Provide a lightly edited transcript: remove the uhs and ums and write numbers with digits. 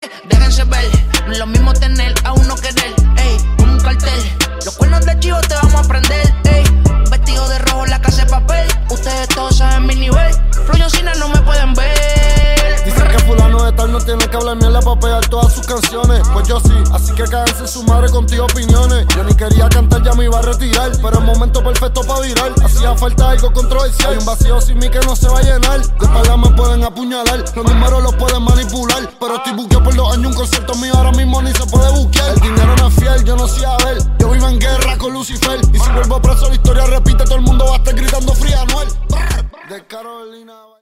Déjense ver, no es lo mismo tener a uno querer, ey, como un cartel. Los cuernos de chivo te vamos a prender, ey. Vestido de rojo en la casa de papel. Ustedes todos saben mi nivel. Fluyo Cine no me pueden ver. Dicen que fulano de tal no tiene que hablar mierda para pegar todas sus canciones. Pues yo sí, así que cáganse su madre contigo opiniones. Yo ni quería cantar, ya me iba a retirar, pero el momento perfecto para virar. Hacía falta algo controversial. Hay un vacío sin mí que no se va a llenar. De espalda me pueden apuñalar, los números los pueden manipular. Pero estoy buqueado por 2 años, un concierto mío ahora mismo ni se puede buquear. El dinero no es fiel, yo no sé a ver. Yo vivo en guerra con Lucifer. Y si vuelvo preso la historia repite, todo el mundo va a estar gritando Free Anuel. De Carolina.